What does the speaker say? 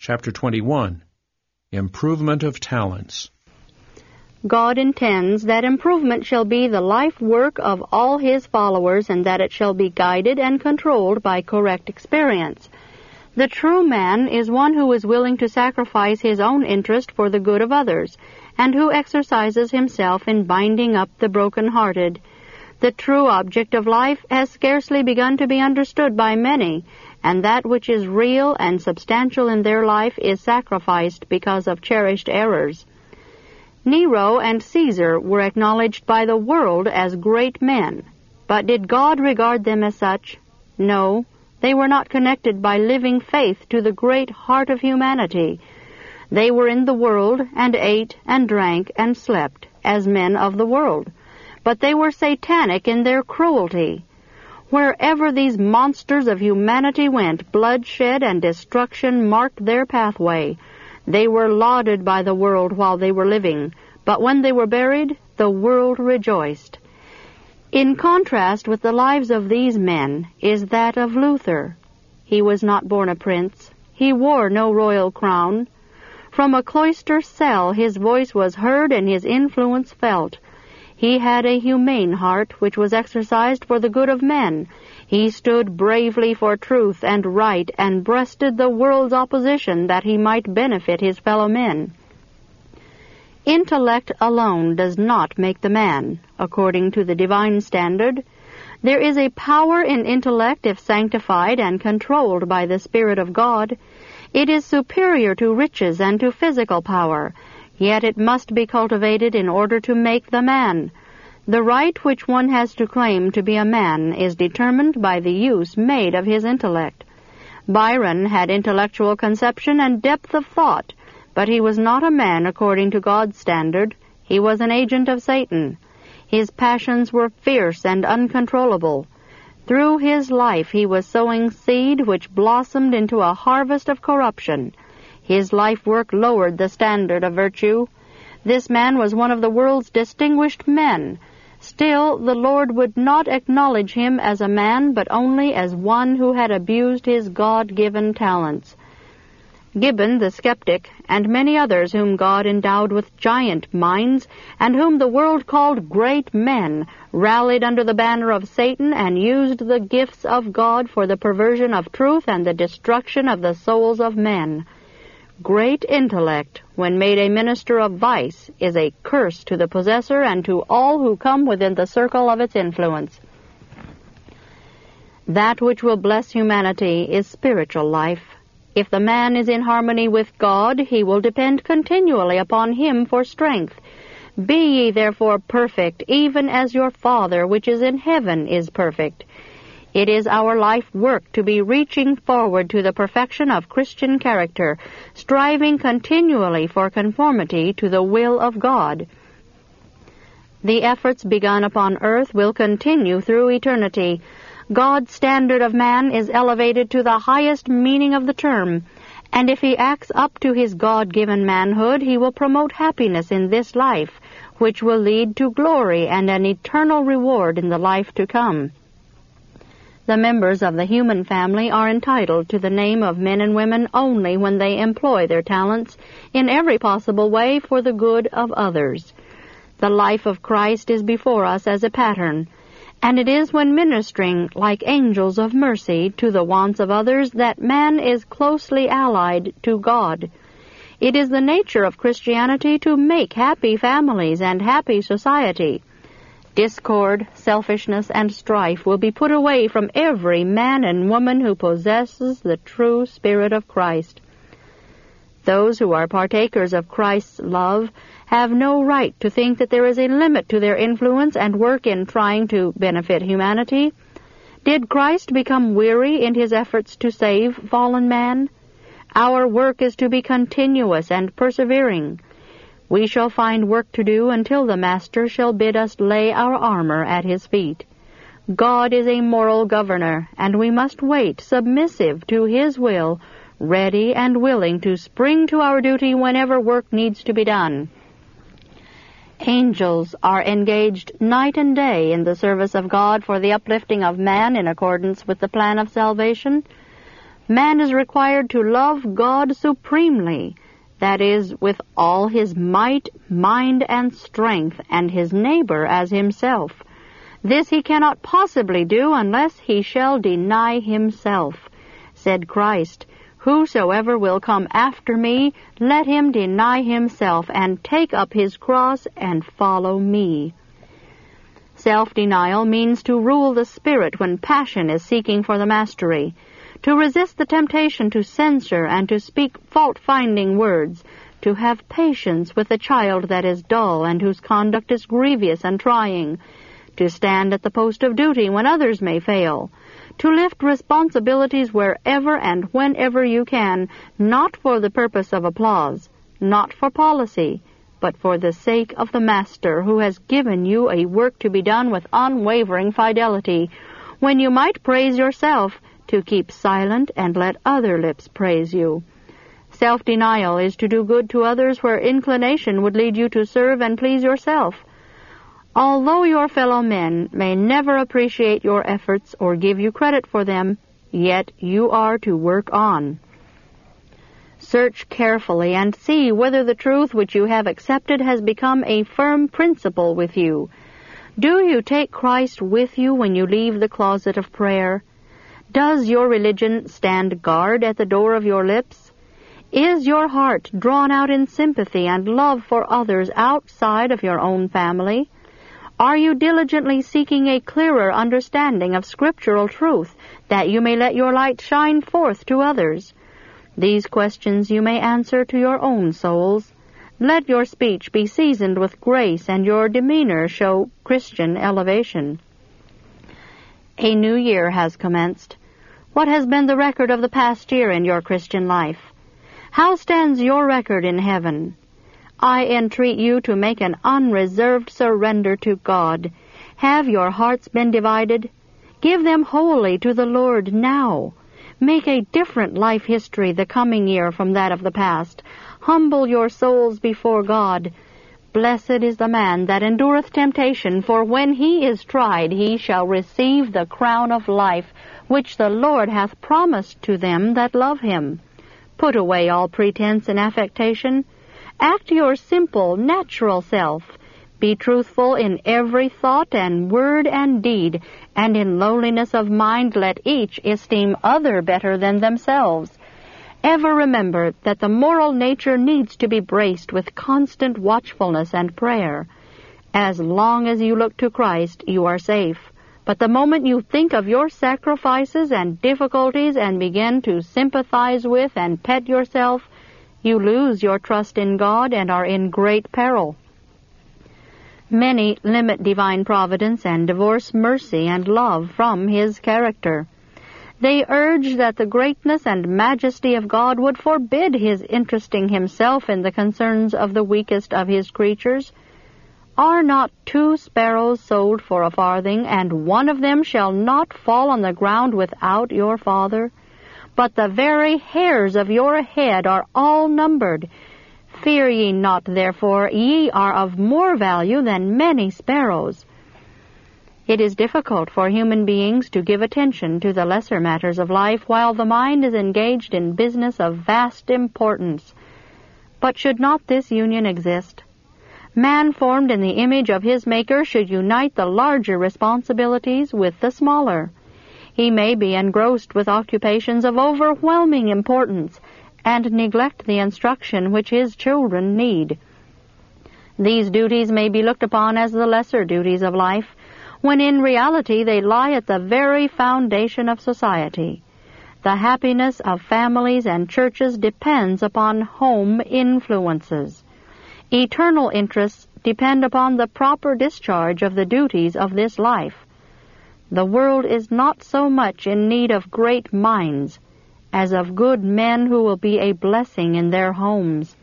Chapter 21. Improvement of Talents. God intends that improvement shall be the life work of all His followers, and that it shall be guided and controlled by correct experience. The true man is one who is willing to sacrifice his own interest for the good of others, and who exercises himself in binding up the broken-hearted. The true object of life has scarcely begun to be understood by many, and that which is real and substantial in their life is sacrificed because of cherished errors. Nero and Caesar were acknowledged by the world as great men, but did God regard them as such? No, they were not connected by living faith to the great heart of humanity. They were in the world, and ate and drank and slept, as men of the world, but they were satanic in their cruelty. Wherever these monsters of humanity went, bloodshed and destruction marked their pathway. They were lauded by the world while they were living, but when they were buried, the world rejoiced. In contrast with the lives of these men is that of Luther. He was not born a prince. He wore no royal crown. From a cloister cell his voice was heard and his influence felt. He had a humane heart which was exercised for the good of men. He stood bravely for truth and right and breasted the world's opposition that he might benefit his fellow men. Intellect alone does not make the man, according to the divine standard. There is a power in intellect if sanctified and controlled by the Spirit of God. It is superior to riches and to physical power, yet it must be cultivated in order to make the man. The right which one has to claim to be a man is determined by the use made of his intellect. Byron had intellectual conception and depth of thought, but he was not a man according to God's standard. He was an agent of Satan. His passions were fierce and uncontrollable. Through his life he was sowing seed which blossomed into a harvest of corruption. His life work lowered the standard of virtue. This man was one of the world's distinguished men. Still, the Lord would not acknowledge him as a man, but only as one who had abused his God-given talents. Gibbon the skeptic, and many others whom God endowed with giant minds, and whom the world called great men, rallied under the banner of Satan and used the gifts of God for the perversion of truth and the destruction of the souls of men. Great intellect, when made a minister of vice, is a curse to the possessor and to all who come within the circle of its influence. That which will bless humanity is spiritual life. If the man is in harmony with God, he will depend continually upon Him for strength. Be ye therefore perfect, even as your Father which is in heaven is perfect. It is our life work to be reaching forward to the perfection of Christian character, striving continually for conformity to the will of God. The efforts begun upon earth will continue through eternity. God's standard of man is elevated to the highest meaning of the term, and if he acts up to his God-given manhood, he will promote happiness in this life, which will lead to glory and an eternal reward in the life to come. The members of the human family are entitled to the name of men and women only when they employ their talents in every possible way for the good of others. The life of Christ is before us as a pattern, and it is when ministering like angels of mercy to the wants of others that man is closely allied to God. It is the nature of Christianity to make happy families and happy society. Discord, selfishness, and strife will be put away from every man and woman who possesses the true Spirit of Christ. Those who are partakers of Christ's love have no right to think that there is a limit to their influence and work in trying to benefit humanity. Did Christ become weary in his efforts to save fallen man? Our work is to be continuous and persevering. We shall find work to do until the Master shall bid us lay our armor at his feet. God is a moral governor, and we must wait submissive to his will, ready and willing to spring to our duty whenever work needs to be done. Angels are engaged night and day in the service of God for the uplifting of man in accordance with the plan of salvation. Man is required to love God supremely, that is, with all his might, mind, and strength, and his neighbor as himself. This he cannot possibly do unless he shall deny himself. Said Christ, "Whosoever will come after me, let him deny himself, and take up his cross, and follow me." Self-denial means to rule the spirit when passion is seeking for the mastery, to resist the temptation to censure and to speak fault-finding words, to have patience with a child that is dull and whose conduct is grievous and trying, to stand at the post of duty when others may fail, to lift responsibilities wherever and whenever you can, not for the purpose of applause, not for policy, but for the sake of the Master who has given you a work to be done with unwavering fidelity, when you might praise yourself, to keep silent and let other lips praise you. Self-denial is to do good to others where inclination would lead you to serve and please yourself. Although your fellow men may never appreciate your efforts or give you credit for them, yet you are to work on. Search carefully and see whether the truth which you have accepted has become a firm principle with you. Do you take Christ with you when you leave the closet of prayer? Does your religion stand guard at the door of your lips? Is your heart drawn out in sympathy and love for others outside of your own family? Are you diligently seeking a clearer understanding of scriptural truth, that you may let your light shine forth to others? These questions you may answer to your own souls. Let your speech be seasoned with grace and your demeanor show Christian elevation. A new year has commenced. What has been the record of the past year in your Christian life? How stands your record in heaven? I entreat you to make an unreserved surrender to God. Have your hearts been divided? Give them wholly to the Lord now. Make a different life history the coming year from that of the past. Humble your souls before God. Blessed is the man that endureth temptation, for when he is tried he shall receive the crown of life, which the Lord hath promised to them that love him. Put away all pretense and affectation. Act your simple, natural self. Be truthful in every thought and word and deed, and in lowliness of mind let each esteem other better than themselves. Ever remember that the moral nature needs to be braced with constant watchfulness and prayer. As long as you look to Christ, you are safe. But the moment you think of your sacrifices and difficulties and begin to sympathize with and pet yourself, you lose your trust in God and are in great peril. Many limit divine providence and divorce mercy and love from His character. They urge that the greatness and majesty of God would forbid His interesting Himself in the concerns of the weakest of His creatures. Are not 2 sparrows sold for a farthing, and one of them shall not fall on the ground without your Father? But the very hairs of your head are all numbered. Fear ye not, therefore, ye are of more value than many sparrows. It is difficult for human beings to give attention to the lesser matters of life while the mind is engaged in business of vast importance. But should not this union exist? Man formed in the image of his Maker should unite the larger responsibilities with the smaller. He may be engrossed with occupations of overwhelming importance and neglect the instruction which his children need. These duties may be looked upon as the lesser duties of life, when in reality they lie at the very foundation of society. The happiness of families and churches depends upon home influences. Eternal interests depend upon the proper discharge of the duties of this life. The world is not so much in need of great minds as of good men who will be a blessing in their homes.